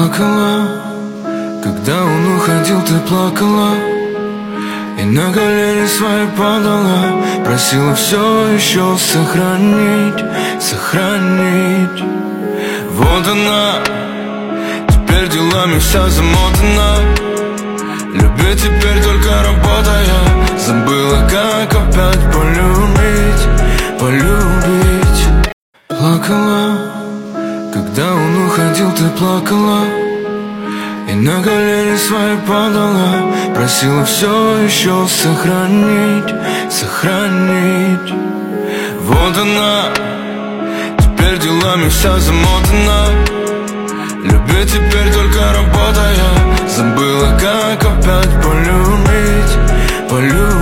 Плакала, когда он уходил, ты плакала, и на колени свои падала, просила все еще сохранить, сохранить. Вот она, теперь делами вся замотана, любит теперь только работая, забыла, как опять полюбить, полюбить. Плакала, когда он уходил, ты плакала, и на колени свои падала, просила все еще сохранить, сохранить. Вот она, теперь делами вся замотана, любит теперь только работая, забыла, как опять полюбить, полюбить.